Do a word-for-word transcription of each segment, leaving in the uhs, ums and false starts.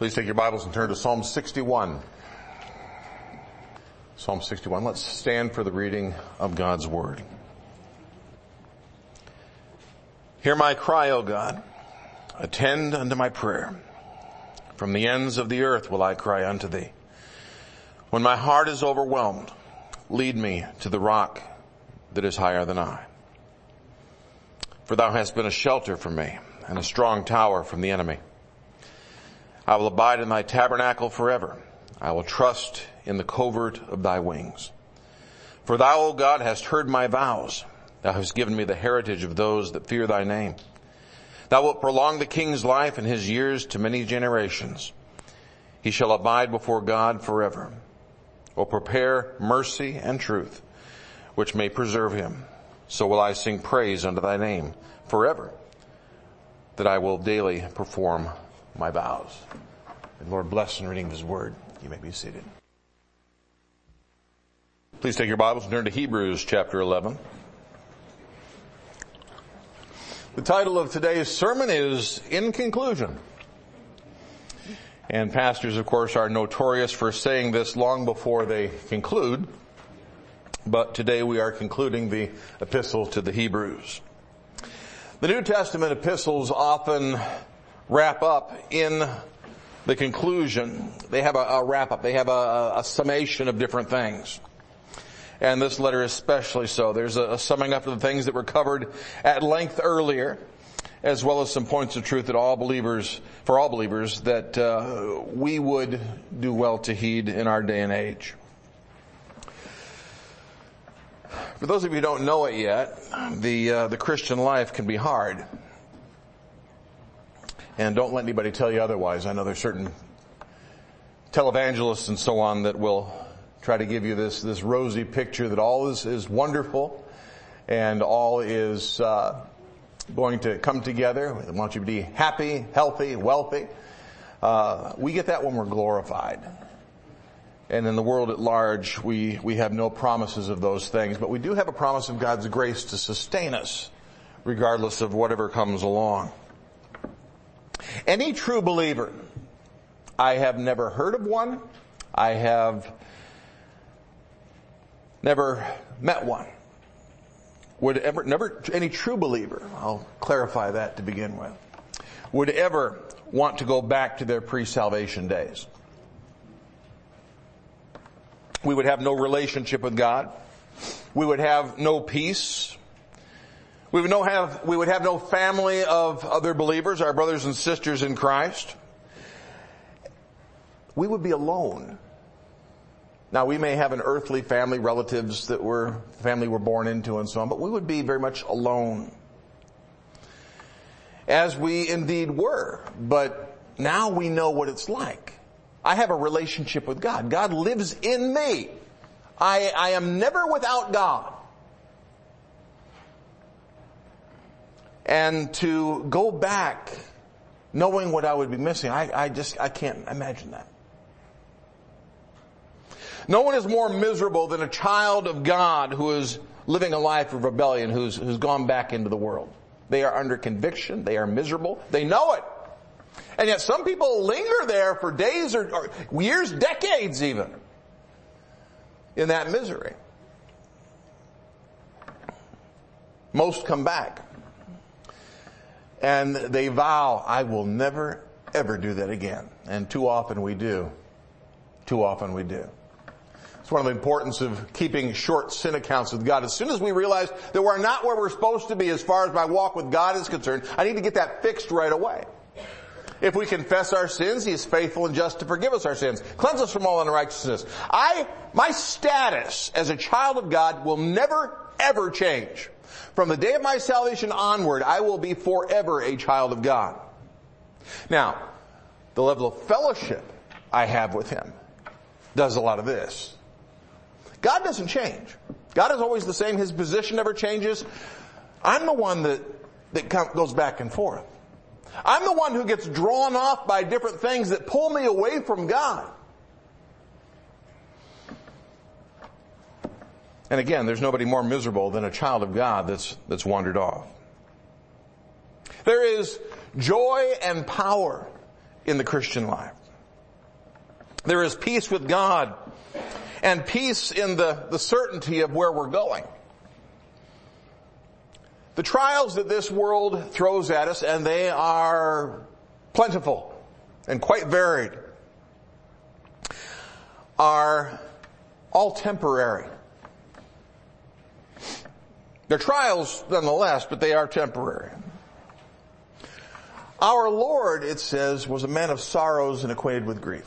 Please take your Bibles and turn to Psalm sixty-one. Psalm sixty-one. Let's stand for the reading of God's Word. Hear my cry, O God. Attend unto my prayer. From the ends of the earth will I cry unto thee. When my heart is overwhelmed, lead me to the rock that is higher than I. For thou hast been a shelter for me and a strong tower from the enemy. I will abide in thy tabernacle forever. I will trust in the covert of thy wings. For thou, O God, hast heard my vows. Thou hast given me the heritage of those that fear thy name. Thou wilt prolong the king's life and his years to many generations. He shall abide before God forever. O prepare mercy and truth, which may preserve him. So will I sing praise unto thy name forever, that I will daily perform my vows. And Lord, bless in reading his word. You may be seated. Please take your Bibles and turn to Hebrews chapter eleven. The title of today's sermon is In Conclusion. And pastors, of course, are notorious for saying this long before they conclude. But today we are concluding the epistle to the Hebrews. The New Testament epistles often wrap up in the conclusion. They have a, a wrap up. They have a, a summation of different things. And this letter especially so. There's a, a summing up of the things that were covered at length earlier, as well as some points of truth that all believers, for all believers, that uh, we would do well to heed in our day and age. For those of you who don't know it yet, the uh, the Christian life can be hard. And don't let anybody tell you otherwise. I know there's certain televangelists and so on that will try to give you this, this rosy picture that all is, is wonderful and all is uh, going to come together. They want you to be happy, healthy, wealthy. Uh, we get that when we're glorified. And in the world at large, we, we have no promises of those things, but we do have a promise of God's grace to sustain us regardless of whatever comes along. Any true believer, I have never heard of one, I have never met one, would ever, never, any true believer, I'll clarify that to begin with, would ever want to go back to their pre-salvation days. We would have no relationship with God. We would have no peace. We would no have, we would have no family of other believers, our brothers and sisters in Christ. We would be alone. Now, we may have an earthly family, relatives that we're, family we're born into and so on, but we would be very much alone. As we indeed were, but now we know what it's like. I have a relationship with God. God lives in me. I, I am never without God. And to go back knowing what I would be missing, I, I just, I can't imagine that. No one is more miserable than a child of God who is living a life of rebellion, who's, who's gone back into the world. They are under conviction. They are miserable. They know it. And yet some people linger there for days or, or years, decades even, in that misery. Most come back. And they vow, I will never, ever do that again. And too often we do. Too often we do. It's one of the importance of keeping short sin accounts with God. As soon as we realize that we're not where we're supposed to be as far as my walk with God is concerned, I need to get that fixed right away. If we confess our sins, He is faithful and just to forgive us our sins, cleanse us from all unrighteousness. I, my status as a child of God will never, ever change. From the day of my salvation onward, I will be forever a child of God. Now, the level of fellowship I have with Him does a lot of this. God doesn't change. God is always the same. His position never changes. I'm the one that, that goes back and forth. I'm the one who gets drawn off by different things that pull me away from God. And again, there's nobody more miserable than a child of God that's, that's wandered off. There is joy and power in the Christian life. There is peace with God and peace in the, the certainty of where we're going. The trials that this world throws at us, and they are plentiful and quite varied, are all temporary. They're trials nonetheless, but they are temporary. Our Lord, it says, was a man of sorrows and acquainted with grief.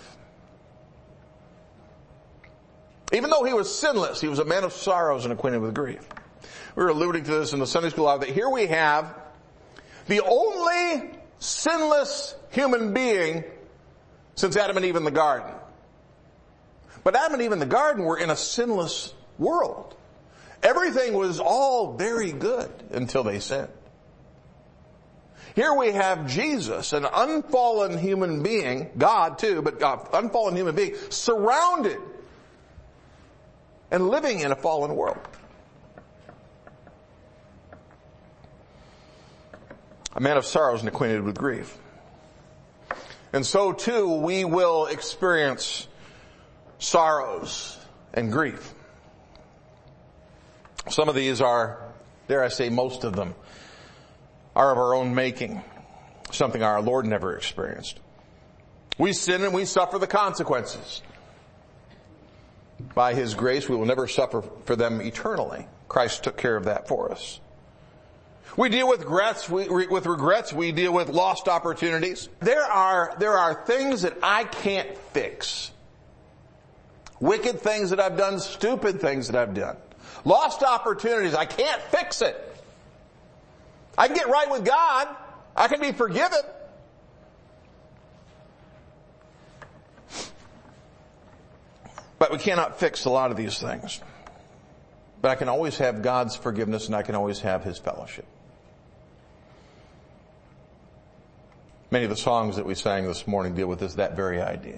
Even though he was sinless, he was a man of sorrows and acquainted with grief. We were alluding to this in the Sunday school hour, that here we have the only sinless human being since Adam and Eve in the garden. But Adam and Eve in the garden were in a sinless world. Everything was all very good until they sinned. Here we have Jesus, an unfallen human being, God too, but God, unfallen human being, surrounded and living in a fallen world. A man of sorrows and acquainted with grief. And so too we will experience sorrows and grief. Some of these are, dare I say most of them, are of our own making. Something our Lord never experienced. We sin and we suffer the consequences. By His grace, we will never suffer for them eternally. Christ took care of that for us. We deal with regrets, we, with regrets, we deal with lost opportunities. There are, there are things that I can't fix. Wicked things that I've done, stupid things that I've done. Lost opportunities, I can't fix it. I can get right with God. I can be forgiven. But we cannot fix a lot of these things. But I can always have God's forgiveness, and I can always have His fellowship. Many of the songs that we sang this morning deal with this, that very idea.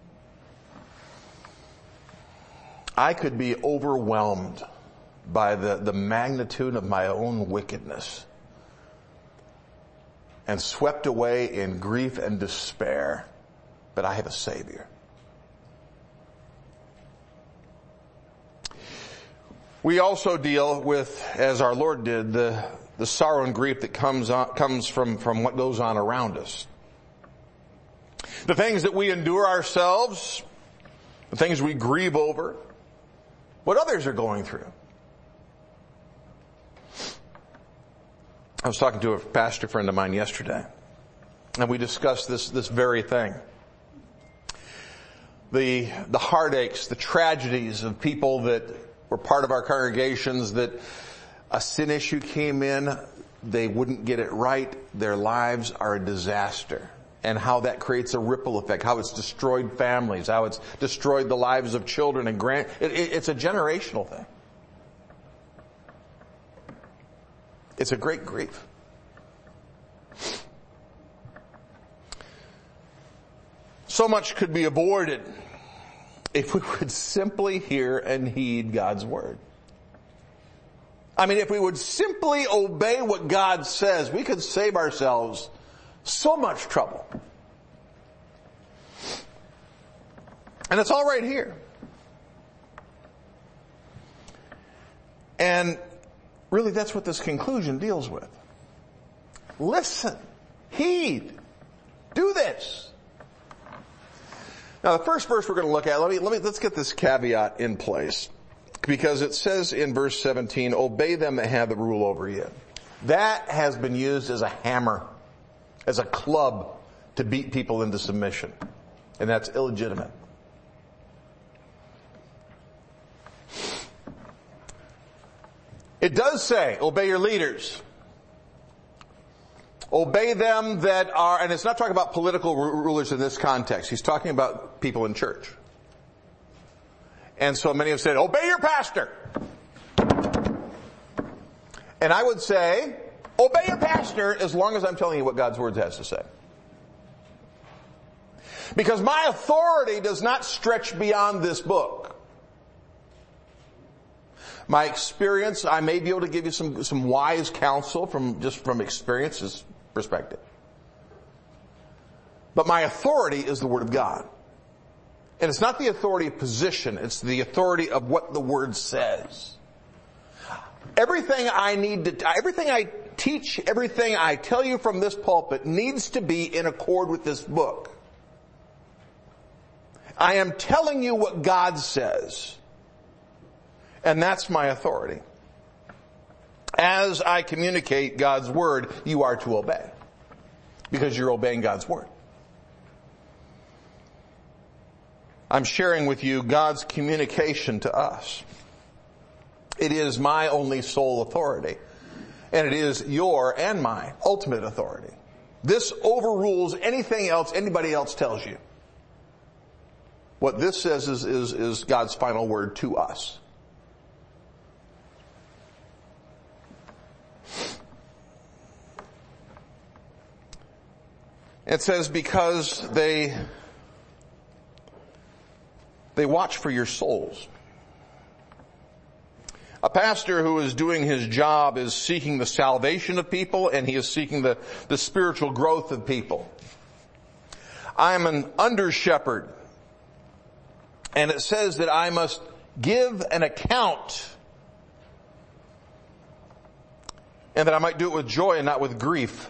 I could be overwhelmed by the, the magnitude of my own wickedness and swept away in grief and despair, but I have a Savior. We also deal with, as our Lord did, the, the sorrow and grief that comes on, comes from, from what goes on around us. The things that we endure ourselves, the things we grieve over, what others are going through. I was talking to a pastor friend of mine yesterday, and we discussed this, this very thing. The, the heartaches, the tragedies of people that were part of our congregations, that a sin issue came in, they wouldn't get it right, their lives are a disaster. And how that creates a ripple effect, how it's destroyed families, how it's destroyed the lives of children and grand, it, it, it's a generational thing. It's a great grief. So much could be avoided if we would simply hear and heed God's word. I mean, if we would simply obey what God says, we could save ourselves so much trouble. And it's all right here. And really, that's what this conclusion deals with. Listen, heed, do this. Now, the first verse we're going to look at, let me, let me, let's get this caveat in place. Because it says in verse seventeen, obey them that have the rule over you. That has been used as a hammer, as a club to beat people into submission. And that's illegitimate. It does say, obey your leaders. Obey them that are, and it's not talking about political rulers in this context. He's talking about people in church. And so many have said, obey your pastor. And I would say, obey your pastor as long as I'm telling you what God's word has to say. Because my authority does not stretch beyond this book. My experience, I may be able to give you some, some wise counsel from just from experience's perspective. But my authority is the Word of God. And it's not the authority of position, it's the authority of what the Word says. Everything I need to, everything I teach, everything I tell you from this pulpit needs to be in accord with this book. I am telling you what God says. And that's my authority. As I communicate God's Word, you are to obey. Because you're obeying God's Word. I'm sharing with you God's communication to us. It is my only sole authority. And it is your and my ultimate authority. This overrules anything else anybody else tells you. What this says is, is, is God's final word to us. It says because they, they watch for your souls. A pastor who is doing his job is seeking the salvation of people, and he is seeking the, the spiritual growth of people. I am an under-shepherd, and it says that I must give an account, and that I might do it with joy and not with grief.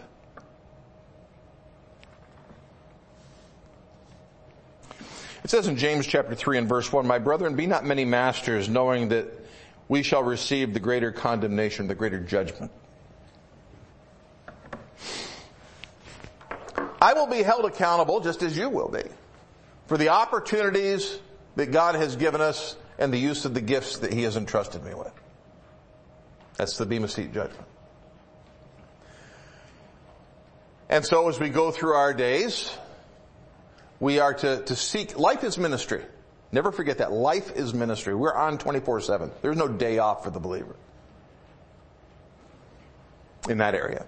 It says in James chapter three and verse one, "My brethren, be not many masters, knowing that we shall receive the greater condemnation, the greater judgment." I will be held accountable, just as you will be, for the opportunities that God has given us and the use of the gifts that He has entrusted me with. That's the Bema Seat judgment. And so as we go through our days, we are to, to seek, life is ministry. Never forget that. Life is ministry. We're on twenty-four seven. There's no day off for the believer in that area.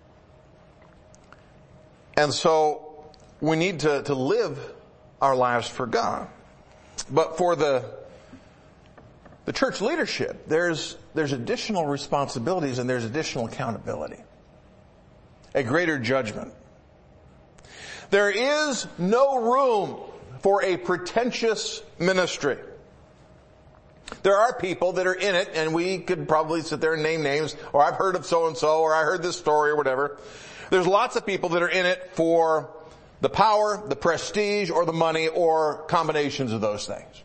And so we need to, to live our lives for God. But for the, the church leadership, there's, there's additional responsibilities and there's additional accountability. A greater judgment. There is no room for a pretentious ministry. There are people that are in it, and we could probably sit there and name names, or I've heard of so-and-so, or I heard this story, or whatever. There's lots of people that are in it for the power, the prestige, or the money, or combinations of those things.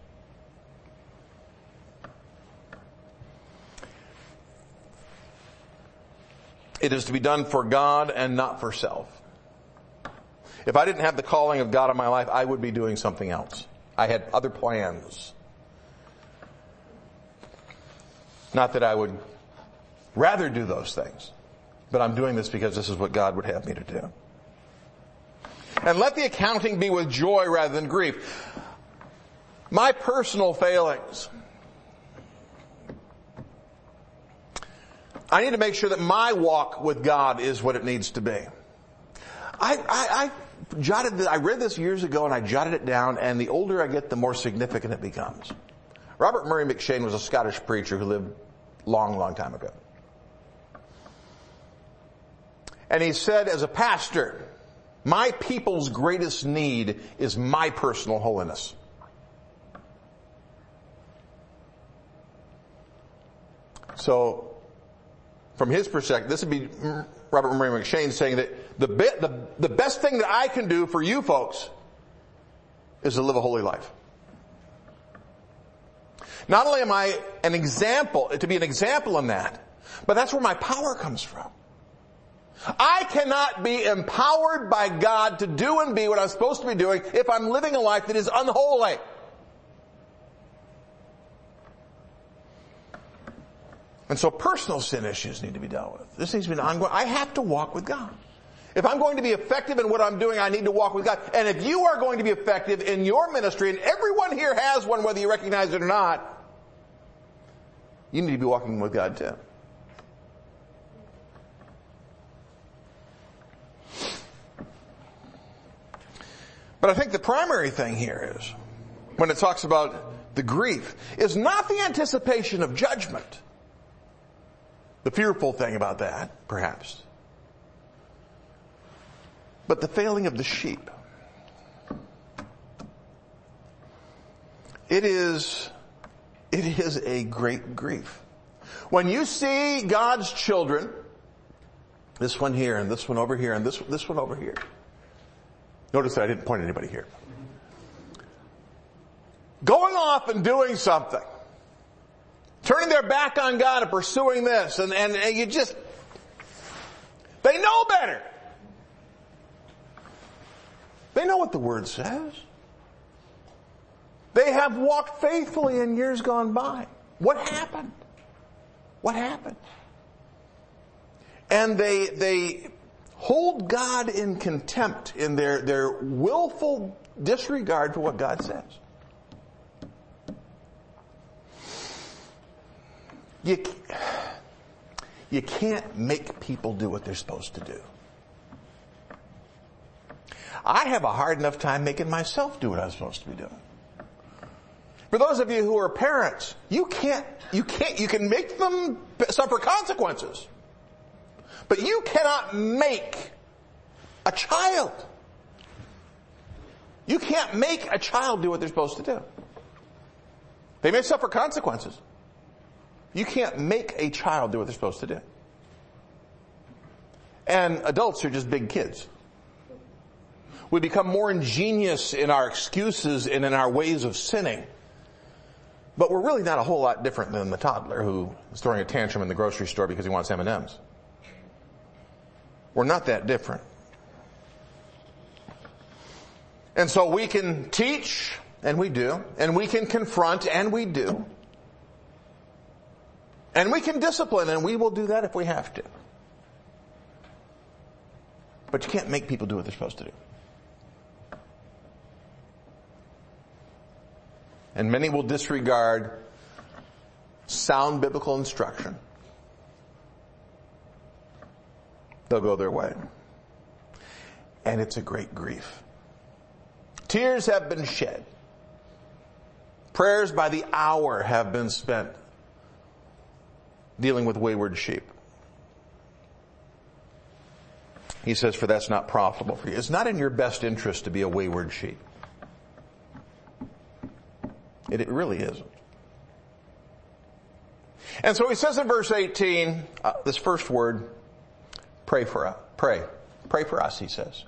It is to be done for God and not for self. If I didn't have the calling of God in my life, I would be doing something else. I had other plans. Not that I would rather do those things, but I'm doing this because this is what God would have me to do. And let the accounting be with joy rather than grief. My personal failings, I need to make sure that my walk with God is what it needs to be. I, I, I jotted, I read this years ago and I jotted it down, and the older I get, the more significant it becomes. Robert Murray McCheyne was a Scottish preacher who lived long, long time ago. And he said, as a pastor, my people's greatest need is my personal holiness. So, from his perspective, this would be Robert Murray McCheyne saying that the, be, the, the best thing that I can do for you folks is to live a holy life. Not only am I an example, to be an example in that, but that's where my power comes from. I cannot be empowered by God to do and be what I'm supposed to be doing if I'm living a life that is unholy. And so personal sin issues need to be dealt with. This needs to be an ongoing. I have to walk with God. If I'm going to be effective in what I'm doing, I need to walk with God. And if you are going to be effective in your ministry, and everyone here has one, whether you recognize it or not, you need to be walking with God too. But I think the primary thing here is, when it talks about the grief, is not the anticipation of judgment. The fearful thing about that, perhaps. But the failing of the sheep. It is, it is a great grief. When you see God's children, this one here and this one over here and this, this one over here. Notice that I didn't point at anybody here. Going off and doing something. Turning their back on God and pursuing this. And, and, and you just, they know better. They know what the Word says. They have walked faithfully in years gone by. What happened? What happened? And they, they hold God in contempt in their, their willful disregard for what God says. You, you can't make people do what they're supposed to do. I have a hard enough time making myself do what I'm supposed to be doing. For those of you who are parents, you can't, you can't, you can make them suffer consequences. But you cannot make a child. You can't make a child do what they're supposed to do. They may suffer consequences. You can't make a child do what they're supposed to do. And adults are just big kids. We become more ingenious in our excuses and in our ways of sinning. But we're really not a whole lot different than the toddler who is throwing a tantrum in the grocery store because he wants M and M's. We're not that different. And so we can teach, and we do, and we can confront, and we do. And we can discipline, and we will do that if we have to. But you can't make people do what they're supposed to do. And many will disregard sound biblical instruction. They'll go their way. And it's a great grief. Tears have been shed. Prayers by the hour have been spent dealing with wayward sheep. He says, for that's not profitable for you. It's not in your best interest to be a wayward sheep. It, it really isn't. And so he says in verse eighteen, uh, this first word, pray for us. Pray. Pray for us, he says.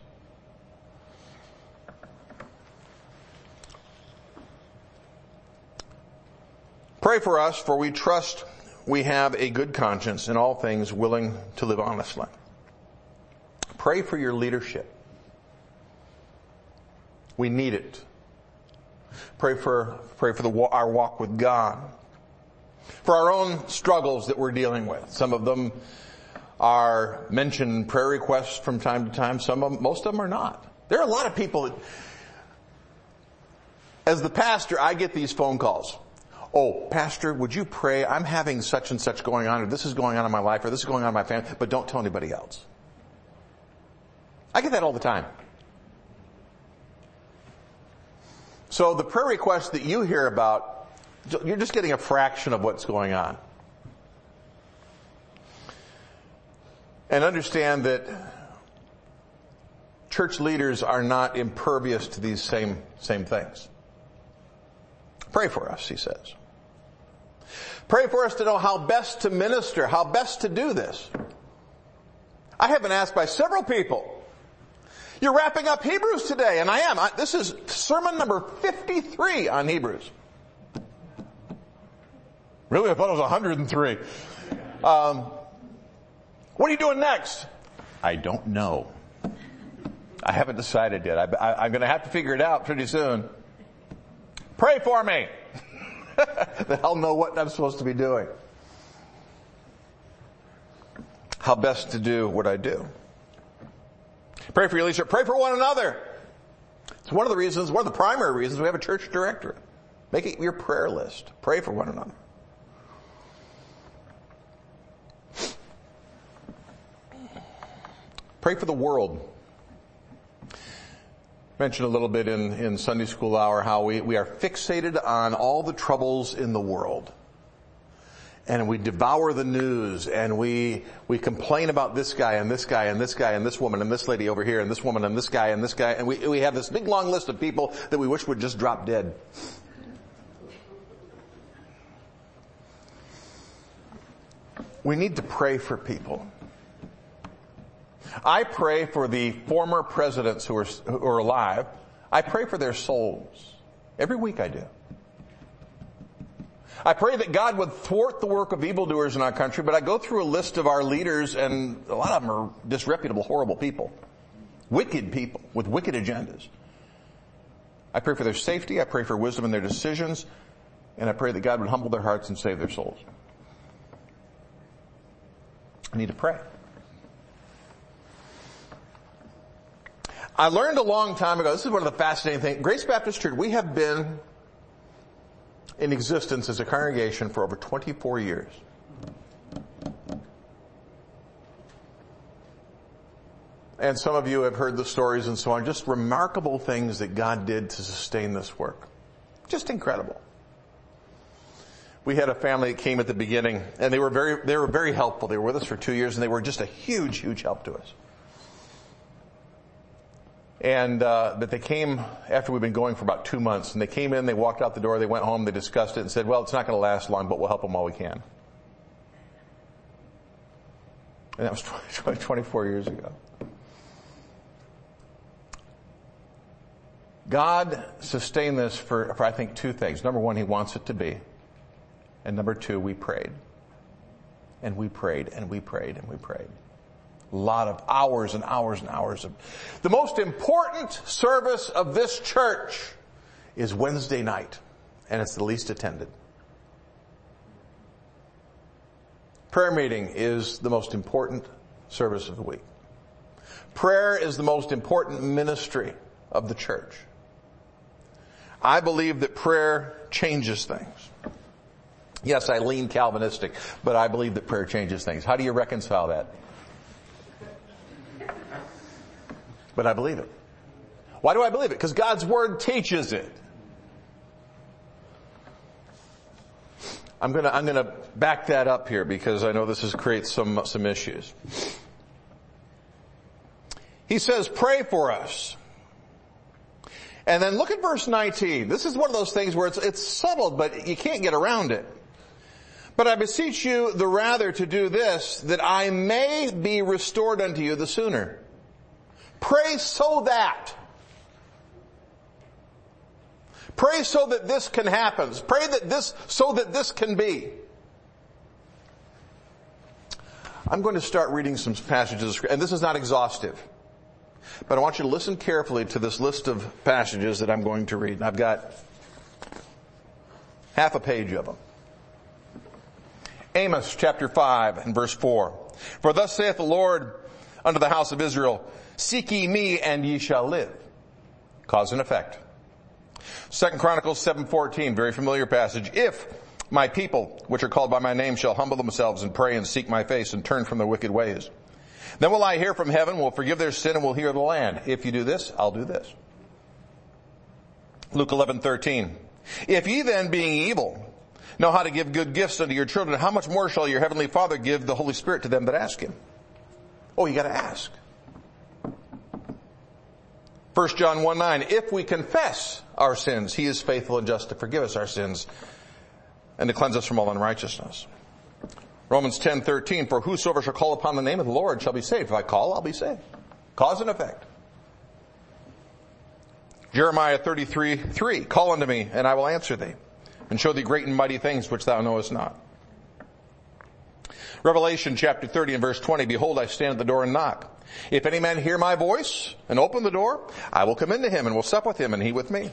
Pray for us, for we trust we have a good conscience in all things, willing to live honestly. Pray for your leadership. We need it. Pray for, pray for the, our walk with God. For our own struggles that we're dealing with. Some of them are mentioned prayer requests from time to time. Some of them, most of them are not. There are a lot of people that, as the pastor, I get these phone calls. Oh, pastor, would you pray? I'm having such and such going on, or this is going on in my life, or this is going on in my family, but don't tell anybody else. I get that all the time. So the prayer requests that you hear about, you're just getting a fraction of what's going on. And understand that church leaders are not impervious to these same, same things. Pray for us, he says. Pray for us to know how best to minister, how best to do this. I have been asked by several people, you're wrapping up Hebrews today, and I am. I, this is sermon number fifty-three on Hebrews. Really? I thought it was one hundred three. Um, what are you doing next? I don't know. I haven't decided yet. I, I, I'm going to have to figure it out pretty soon. Pray for me. That I'll know what I'm supposed to be doing. How best to do what I do. Pray for your leadership. Pray for one another. It's one of the reasons, one of the primary reasons we have a church directory. Make it your prayer list. Pray for one another. Pray for the world. Mentioned a little bit in, in Sunday school hour how we, we are fixated on all the troubles in the world. And we devour the news and we, we complain about this guy and this guy and this guy and this woman and this lady over here and this woman and this guy and this guy. And we, we have this big long list of people that we wish would just drop dead. We need to pray for people. I pray for the former presidents who are, who are alive. I pray for their souls. Every week I do. I pray that God would thwart the work of evildoers in our country, but I go through a list of our leaders, and a lot of them are disreputable, horrible people. Wicked people with wicked agendas. I pray for their safety. I pray for wisdom in their decisions. And I pray that God would humble their hearts and save their souls. I need to pray. I learned a long time ago, this is one of the fascinating things. Grace Baptist Church, we have been in existence as a congregation for over twenty-four years. And some of you have heard the stories and so on. Just remarkable things that God did to sustain this work. Just incredible. We had a family that came at the beginning, and they were very, they were very helpful. They were with us for two years, and they were just a huge, huge help to us. And, uh, but they came after we'd been going for about two months, and they came in, they walked out the door, they went home, they discussed it and said, well, it's not going to last long, but we'll help them while we can. And that was twenty-four years ago. God sustained this for, for, I think, two things. Number one, He wants it to be. And number two, we prayed. And we prayed, and we prayed, and we prayed. A lot of hours and hours and hours of... The most important service of this church is Wednesday night. And it's the least attended. Prayer meeting is the most important service of the week. Prayer is the most important ministry of the church. I believe that prayer changes things. Yes, I lean Calvinistic, but I believe that prayer changes things. How do you reconcile that? But I believe it. Why do I believe it? Because God's Word teaches it. I'm gonna, I'm gonna back that up here because I know this is creates some, some issues. He says, pray for us. And then look at verse nineteen. This is one of those things where it's, it's subtle, but you can't get around it. But I beseech you the rather to do this, that I may be restored unto you the sooner. Pray so that. Pray so that this can happen. Pray that this, so that this can be. I'm going to start reading some passages, and this is not exhaustive. But I want you to listen carefully to this list of passages that I'm going to read. And I've got half a page of them. Amos chapter five and verse four. For thus saith the Lord unto the house of Israel, seek ye me and ye shall live. Cause and effect. Second Chronicles seven fourteen, very familiar passage. If my people, which are called by my name, shall humble themselves and pray and seek my face and turn from their wicked ways, then will I hear from heaven, will forgive their sin, and will heal the land. If you do this, I'll do this. Luke eleven thirteen. If ye then, being evil, know how to give good gifts unto your children, how much more shall your heavenly Father give the Holy Spirit to them that ask Him? Oh, you gotta ask. First John one nine. If we confess our sins, He is faithful and just to forgive us our sins and to cleanse us from all unrighteousness. Romans ten thirteen, for whosoever shall call upon the name of the Lord shall be saved. If I call, I'll be saved. Cause and effect. Jeremiah thirty-three three, call unto me, and I will answer thee, and show thee great and mighty things which thou knowest not. Revelation chapter thirty and verse twenty, behold, I stand at the door and knock. If any man hear my voice and open the door, I will come into him and will sup with him and he with me.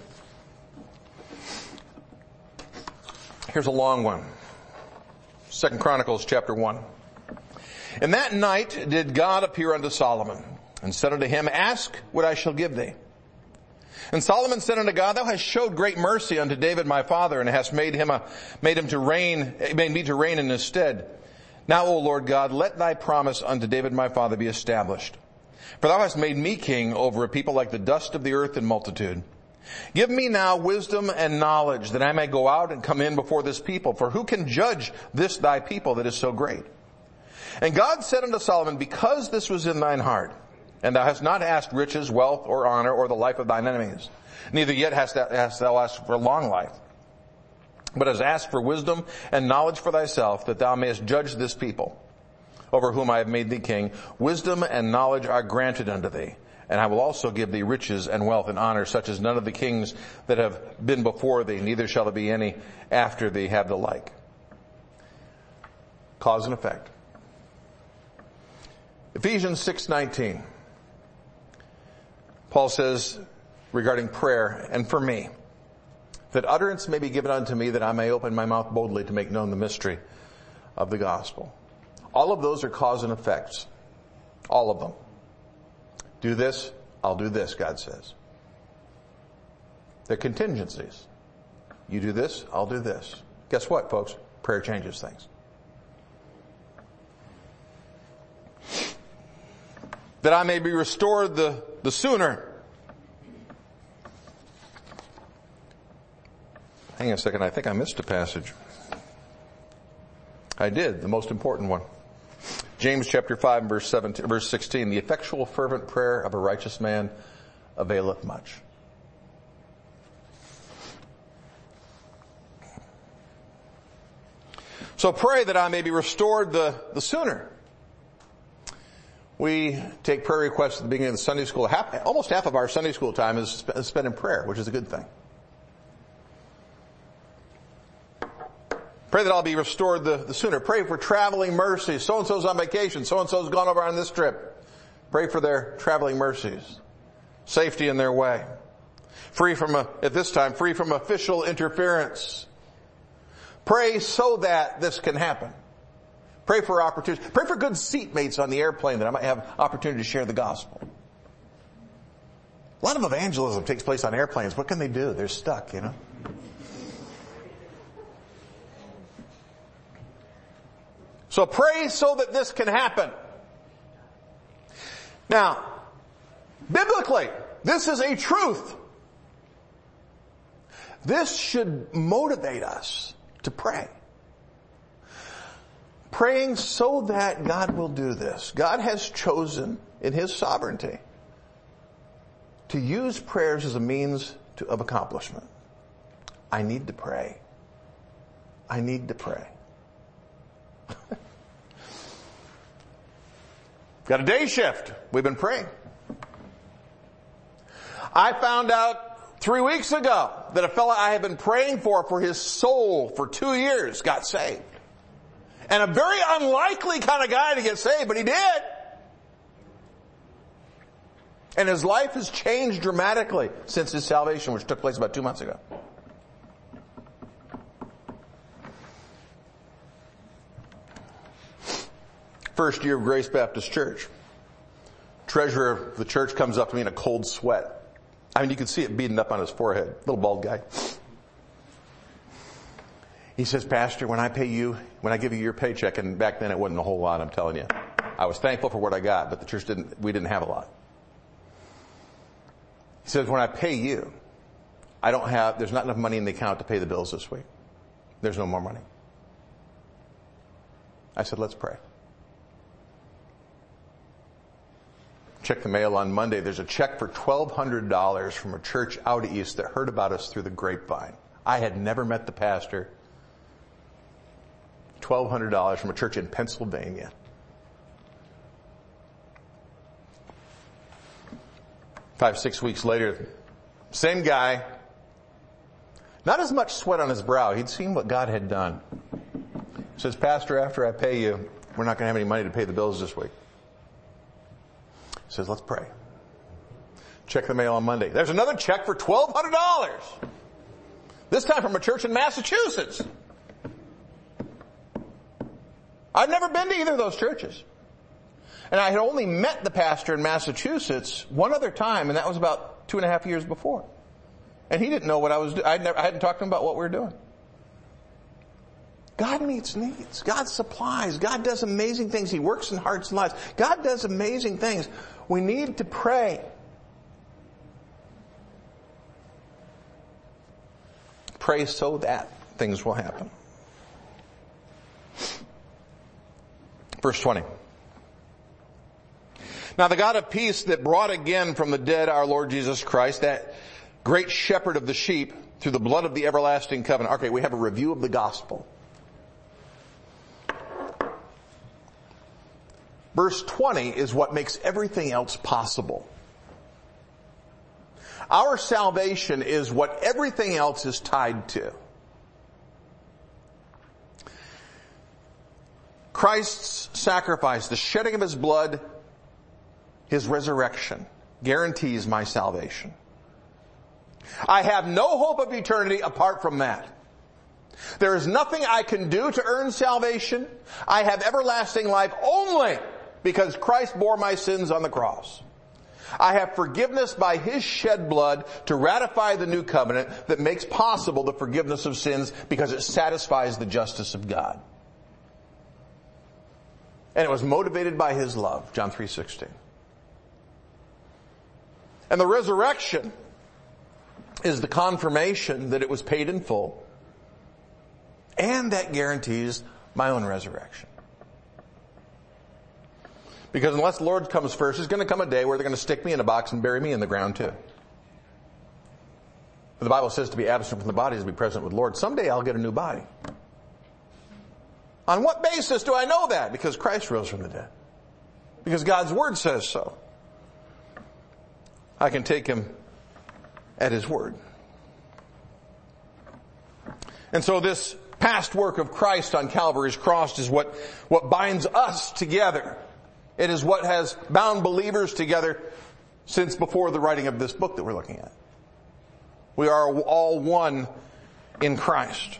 Here's a long one. Second Chronicles chapter one. In that night did God appear unto Solomon, and said unto him, ask what I shall give thee. And Solomon said unto God, thou hast showed great mercy unto David my father, and hast made him a, made him to reign, made me to reign in his stead. Now, O Lord God, let thy promise unto David my father be established. For thou hast made me king over a people like the dust of the earth in multitude. Give me now wisdom and knowledge, that I may go out and come in before this people. For who can judge this thy people that is so great? And God said unto Solomon, because this was in thine heart, and thou hast not asked riches, wealth, or honor, or the life of thine enemies, neither yet hast thou, hast thou asked for long life, but hast asked for wisdom and knowledge for thyself, that thou mayest judge this people. over whom I have made thee king. Wisdom and knowledge are granted unto thee. And I will also give thee riches and wealth and honor, such as none of the kings that have been before thee, neither shall there be any after thee have the like. Cause and effect. Ephesians six nineteen. Paul says regarding prayer, and for me, that utterance may be given unto me, that I may open my mouth boldly to make known the mystery of the gospel. All of those are cause and effects. All of them. Do this, I'll do this, God says. They're contingencies. You do this, I'll do this. Guess what, folks? Prayer changes things. That I may be restored the, the sooner. Hang on a second, I think I missed a passage. I did, the most important one. James chapter five and verse seventeen, verse sixteen, the effectual fervent prayer of a righteous man availeth much. So pray that I may be restored the, the sooner. We take prayer requests at the beginning of the Sunday school. Half, almost half of our Sunday school time is spent in prayer, which is a good thing. Pray that I'll be restored the, the sooner. Pray for traveling mercies. So-and-so's on vacation. So-and-so's gone over on this trip. Pray for their traveling mercies. Safety in their way. Free from, a, at this time, free from official interference. Pray so that this can happen. Pray for opportunities. Pray for good seatmates on the airplane that I might have opportunity to share the gospel. A lot of evangelism takes place on airplanes. What can they do? They're stuck, you know. So pray so that this can happen. Now, biblically, this is a truth. This should motivate us to pray. Praying so that God will do this. God has chosen in His sovereignty to use prayers as a means to, of accomplishment. I need to pray. I need to pray. Got a day shift. We've been praying. I found out three weeks ago that a fellow I had been praying for, for his soul for two years, got saved. And a very unlikely kind of guy to get saved, but he did. And his life has changed dramatically since his salvation, which took place about two months ago. First year of Grace Baptist Church. Treasurer of the church comes up to me in a cold sweat. I mean, you could see it beating up on his forehead. Little bald guy. He says, Pastor, when I pay you, when I give you your paycheck, and back then it wasn't a whole lot, I'm telling you. I was thankful for what I got, but the church didn't, we didn't have a lot. He says, when I pay you, I don't have, there's not enough money in the account to pay the bills this week. There's no more money. I said, let's pray. Check the mail on Monday. There's a check for twelve hundred dollars from a church out east that heard about us through the grapevine. I had never met the pastor. twelve hundred dollars from a church in Pennsylvania. Five, six weeks later, same guy. Not as much sweat on his brow. He'd seen what God had done. He says, Pastor, after I pay you, we're not going to have any money to pay the bills this week. He says, let's pray. Check the mail on Monday. There's another check for twelve hundred dollars. This time from a church in Massachusetts. I've never been to either of those churches. And I had only met the pastor in Massachusetts one other time, and that was about two and a half years before. And he didn't know what I was doing. I hadn't talked to him about what we were doing. God meets needs. God supplies. God does amazing things. He works in hearts and lives. God does amazing things. We need to pray. Pray so that things will happen. Verse twenty. Now the God of peace that brought again from the dead our Lord Jesus Christ, that great shepherd of the sheep, through the blood of the everlasting covenant. Okay, we have a review of the gospel. Verse twenty is what makes everything else possible. Our salvation is what everything else is tied to. Christ's sacrifice, the shedding of his blood, his resurrection, guarantees my salvation. I have no hope of eternity apart from that. There is nothing I can do to earn salvation. I have everlasting life only because Christ bore my sins on the cross. I have forgiveness by his shed blood to ratify the new covenant that makes possible the forgiveness of sins because it satisfies the justice of God. And it was motivated by his love, John three sixteen. And the resurrection is the confirmation that it was paid in full, and that guarantees my own resurrection. Because unless the Lord comes first, there's going to come a day where they're going to stick me in a box and bury me in the ground too. But the Bible says to be absent from the body is to be present with the Lord. Someday I'll get a new body. On what basis do I know that? Because Christ rose from the dead. Because God's Word says so. I can take him at his word. And so this past work of Christ on Calvary's cross is what, what binds us together. It is what has bound believers together since before the writing of this book that we're looking at. We are all one in Christ.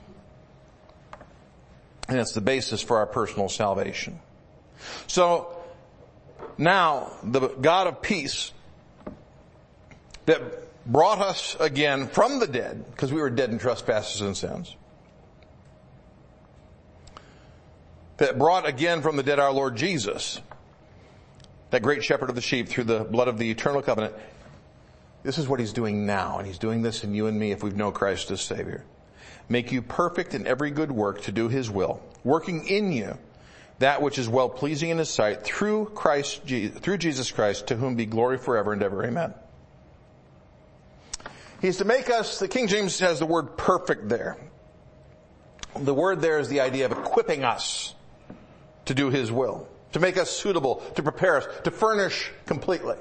And it's the basis for our personal salvation. So, now, the God of peace that brought us again from the dead, because we were dead in trespasses and sins, that brought again from the dead our Lord Jesus, that great shepherd of the sheep through the blood of the eternal covenant. This is what he's doing now, and he's doing this in you and me if we've known Christ as Savior. Make you perfect in every good work to do his will, working in you that which is well pleasing in his sight through Christ, through Jesus Christ, to whom be glory forever and ever. Amen. He's to make us, the King James has the word perfect there. The word there is the idea of equipping us to do his will, to make us suitable, to prepare us, to furnish completely.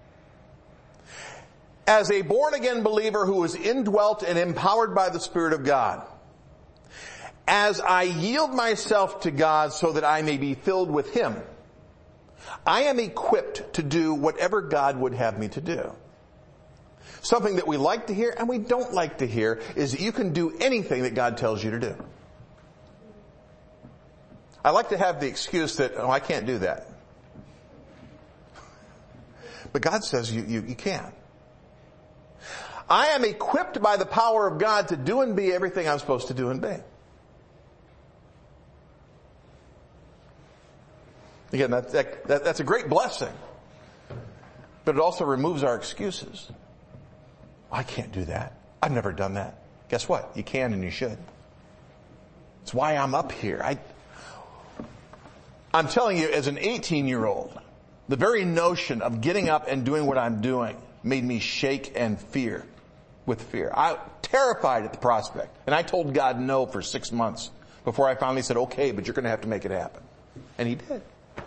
As a born-again believer who is indwelt and empowered by the Spirit of God, as I yield myself to God so that I may be filled with him, I am equipped to do whatever God would have me to do. Something that we like to hear and we don't like to hear is that you can do anything that God tells you to do. I like to have the excuse that, oh, I can't do that. But God says you, you, you can. I am equipped by the power of God to do and be everything I'm supposed to do and be. Again, that, that, that, that's a great blessing. But it also removes our excuses. I can't do that. I've never done that. Guess what? You can and you should. It's why I'm up here. I, I'm telling you, as an eighteen-year-old, the very notion of getting up and doing what I'm doing made me shake and fear with fear. I terrified at the prospect. And I told God no for six months before I finally said, okay, but you're going to have to make it happen. And he did.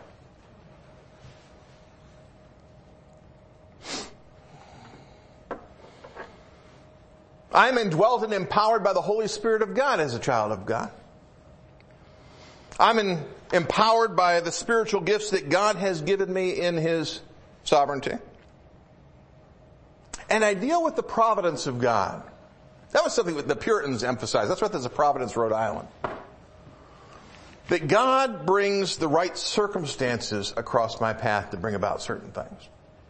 I'm indwelt and empowered by the Holy Spirit of God as a child of God. I'm in, empowered by the spiritual gifts that God has given me in his sovereignty. And I deal with the providence of God. That was something that the Puritans emphasized. That's what there's a Providence, Rhode Island. That God brings the right circumstances across my path to bring about certain things.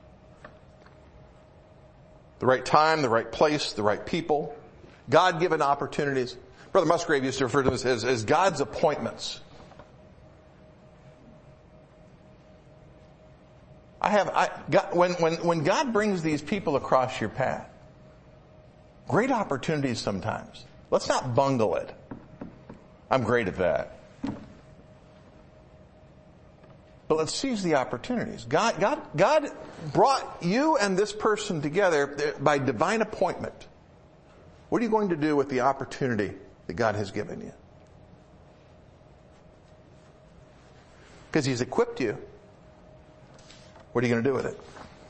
The right time, the right place, the right people. God-given opportunities. Brother Musgrave used to refer to them as, as God's appointments. I have, I, God, when, when, when God brings these people across your path, great opportunities sometimes. Let's not bungle it. I'm great at that. But let's seize the opportunities. God, God, God brought you and this person together by divine appointment. What are you going to do with the opportunity that God has given you? Because he's equipped you What are you going to do with it?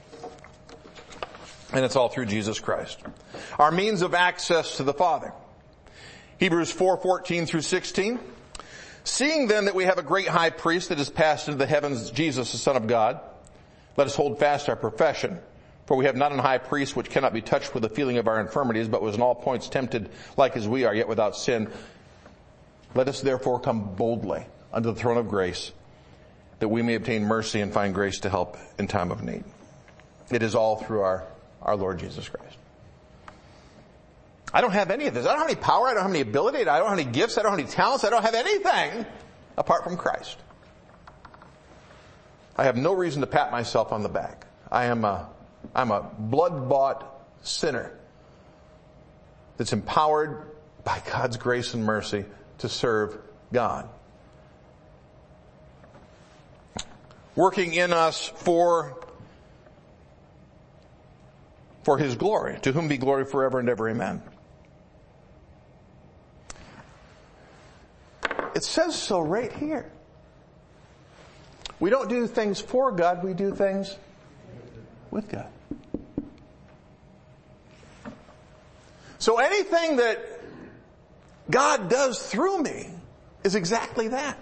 And it's all through Jesus Christ. Our means of access to the Father. Hebrews four fourteen through sixteen. Seeing then that we have a great high priest that has passed into the heavens, Jesus, the Son of God, let us hold fast our profession. For we have not an high priest which cannot be touched with the feeling of our infirmities, but was in all points tempted like as we are, yet without sin. Let us therefore come boldly unto the throne of grace, that we may obtain mercy and find grace to help in time of need. It is all through our, our Lord Jesus Christ. I don't have any of this. I don't have any power. I don't have any ability. I don't have any gifts. I don't have any talents. I don't have anything apart from Christ. I have no reason to pat myself on the back. I am a, I'm a blood-bought sinner that's empowered by God's grace and mercy to serve God. Working in us for, for His glory, to whom be glory forever and ever, amen. It says so right here. We don't do things for God, we do things with God. So anything that God does through me is exactly that.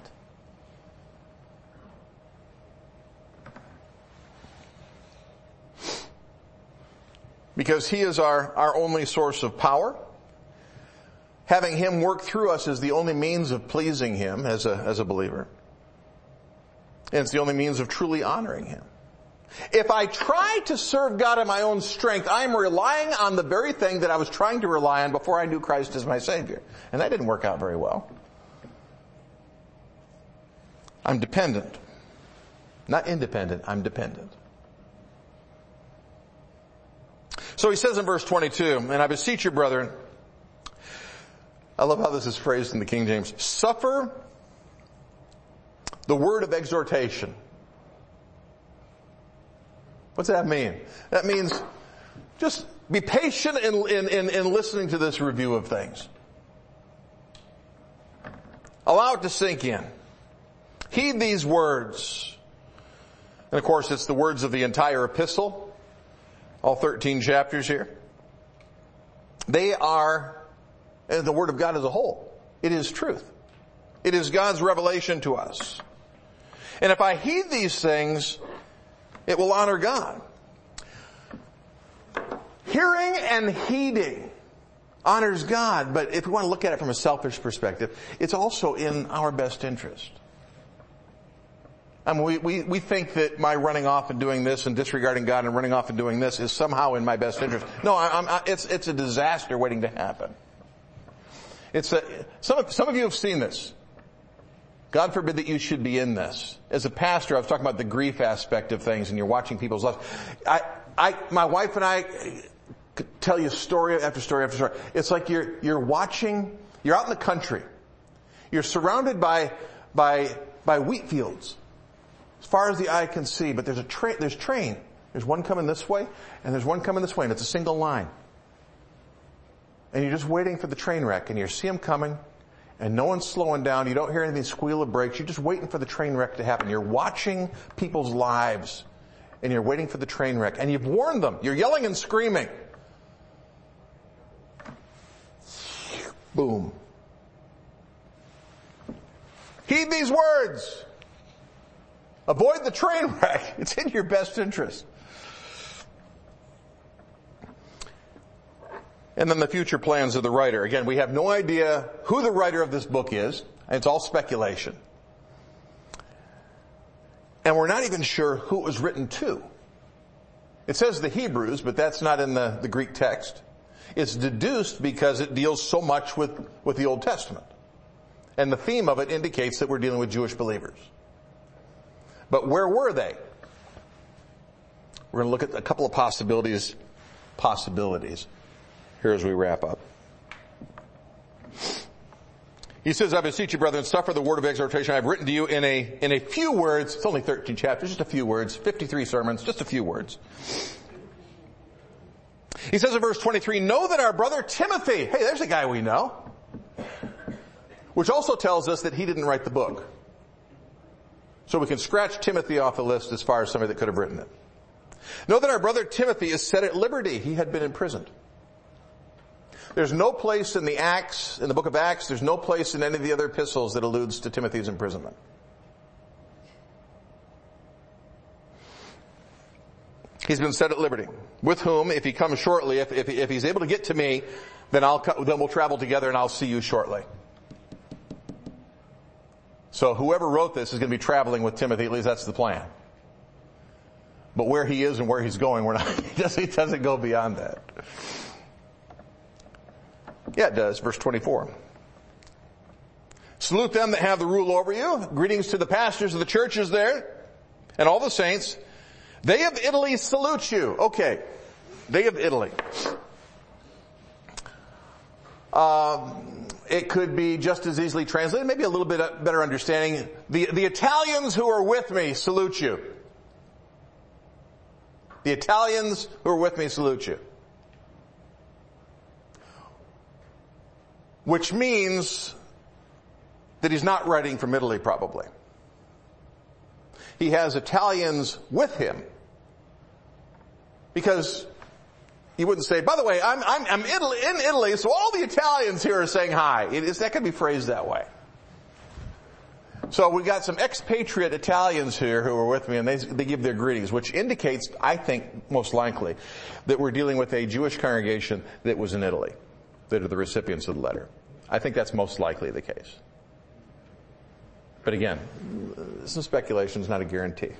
Because He is our, our only source of power. Having Him work through us is the only means of pleasing Him as a, as a believer. And it's the only means of truly honoring Him. If I try to serve God in my own strength, I am relying on the very thing that I was trying to rely on before I knew Christ as my Savior. And that didn't work out very well. I'm dependent. Not independent, I'm dependent. So he says in verse twenty-two, and I beseech you, brethren, I love how this is phrased in the King James, suffer the word of exhortation. What's that mean? That means just be patient in, in, in, in listening to this review of things. Allow it to sink in. Heed these words. And of course, it's the words of the entire epistle, all thirteen chapters here. They are the Word of God as a whole. It is truth. It is God's revelation to us. And if I heed these things, it will honor God. Hearing and heeding honors God, but if we want to look at it from a selfish perspective, it's also in our best interest. I mean, we, we, we think that my running off and doing this and disregarding God and running off and doing this is somehow in my best interest. No, I, I'm, I, it's, it's a disaster waiting to happen. It's a, some of, some of you have seen this. God forbid that you should be in this. As a pastor, I was talking about the grief aspect of things, and you're watching people's lives. I, I, my wife and I could tell you story after story after story. It's like you're, you're watching, you're out in the country. You're surrounded by, by, by wheat fields, as far as the eye can see, but there's a train, there's train. There's one coming this way, and there's one coming this way, and it's a single line. And you're just waiting for the train wreck, and you see them coming, and no one's slowing down. You don't hear anything squeal of brakes. You're just waiting for the train wreck to happen. You're watching people's lives, and you're waiting for the train wreck. And you've warned them. You're yelling and screaming. Boom. Heed these words. Avoid the train wreck. It's in your best interest. And then the future plans of the writer. Again, we have no idea who the writer of this book is. It's all speculation. And we're not even sure who it was written to. It says the Hebrews, but that's not in the, the Greek text. It's deduced because it deals so much with, with the Old Testament. And the theme of it indicates that we're dealing with Jewish believers. But where were they? We're going to look at a couple of possibilities, possibilities. Here as we wrap up. He says, I beseech you, brethren, suffer the word of exhortation I have written to you in a, in a few words. It's only thirteen chapters, just a few words. fifty-three sermons, just a few words. He says in verse twenty-three, know that our brother Timothy, hey, there's a guy we know. Which also tells us that he didn't write the book. So we can scratch Timothy off the list as far as somebody that could have written it. Know that our brother Timothy is set at liberty. He had been imprisoned. There's no place in the Acts, in the book of Acts, there's no place in any of the other epistles that alludes to Timothy's imprisonment. He's been set at liberty. With whom, if he comes shortly, if, if, if he's able to get to me, then I'll, then we'll travel together and I'll see you shortly. So whoever wrote this is going to be traveling with Timothy, at least that's the plan. But where he is and where he's going, we're not, he doesn't, he doesn't go beyond that. Yeah, it does. Verse twenty-four. Salute them that have the rule over you. Greetings to the pastors of the churches there and all the saints. They of Italy salute you. Okay. They of Italy. Um, it could be just as easily translated, maybe a little bit better understanding. The, the Italians who are with me salute you. The Italians who are with me salute you. Which means that he's not writing from Italy, probably. He has Italians with him. Because he wouldn't say, by the way, I'm, I'm, I'm Italy, in Italy, so all the Italians here are saying hi. It is, that could be phrased that way. So we got some expatriate Italians here who are with me, and they, they give their greetings, which indicates, I think, most likely, that we're dealing with a Jewish congregation that was in Italy, that are the recipients of the letter. I think that's most likely the case. But again, some speculation is not a guarantee.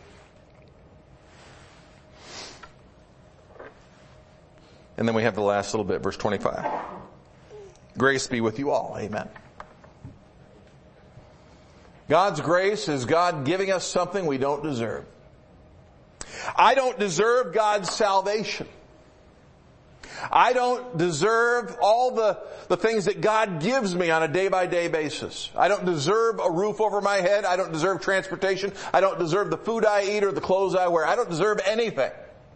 And then we have the last little bit, verse twenty-five. Grace be with you all. Amen. God's grace is God giving us something we don't deserve. I don't deserve God's salvation. I don't deserve all the, the things that God gives me on a day-by-day basis. I don't deserve a roof over my head. I don't deserve transportation. I don't deserve the food I eat or the clothes I wear. I don't deserve anything.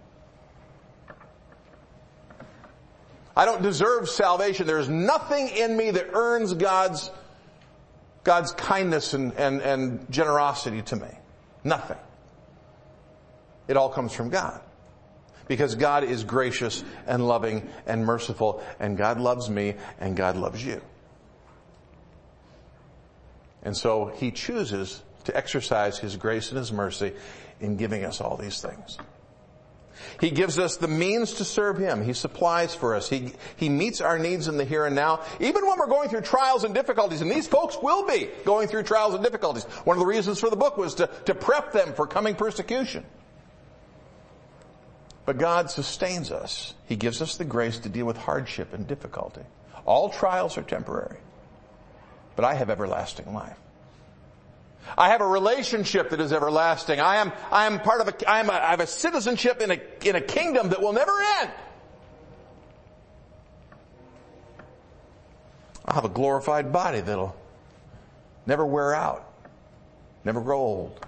I don't deserve salvation. There is nothing in me that earns God's, God's kindness and, and, and generosity to me. Nothing. It all comes from God. Because God is gracious and loving and merciful, and God loves me and God loves you. And so He chooses to exercise His grace and His mercy in giving us all these things. He gives us the means to serve Him. He supplies for us. He, He meets our needs in the here and now, even when we're going through trials and difficulties. And these folks will be going through trials and difficulties. One of the reasons for the book was to, to prep them for coming persecution. But God sustains us. He gives us the grace to deal with hardship and difficulty. All trials are temporary. But I have everlasting life. I have a relationship that is everlasting. I am, I am part of a, I am a, I have a citizenship in a, in a kingdom that will never end. I have a glorified body that'll never wear out, never grow old.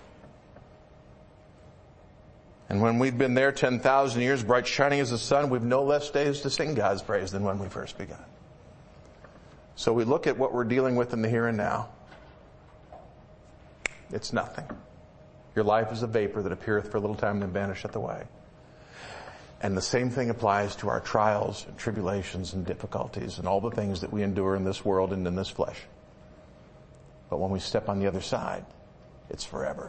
And when we've been there ten thousand years, bright shining as the sun, we've no less days to sing God's praise than when we first began. So we look at what we're dealing with in the here and now. It's nothing. Your life is a vapor that appeareth for a little time and then vanisheth away. And the same thing applies to our trials and tribulations and difficulties and all the things that we endure in this world and in this flesh. But when we step on the other side, it's forever.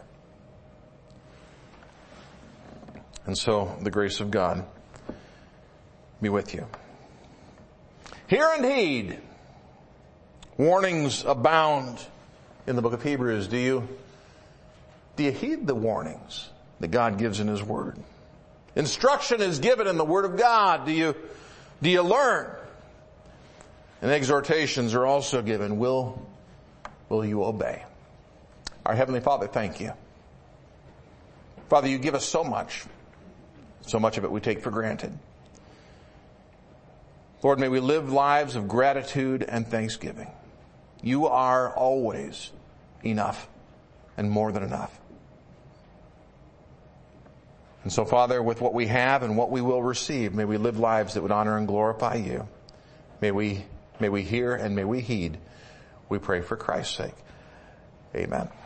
And so, the grace of God be with you. Hear and heed. Warnings abound in the book of Hebrews. Do you, do you heed the warnings that God gives in His Word? Instruction is given in the Word of God. Do you, do you learn? And exhortations are also given. Will, will you obey? Our Heavenly Father, thank you. Father, you give us so much. So much of it we take for granted. Lord, may we live lives of gratitude and thanksgiving. You are always enough and more than enough. And so, Father, with what we have and what we will receive, may we live lives that would honor and glorify you. May we, may we hear and may we heed. We pray for Christ's sake. Amen.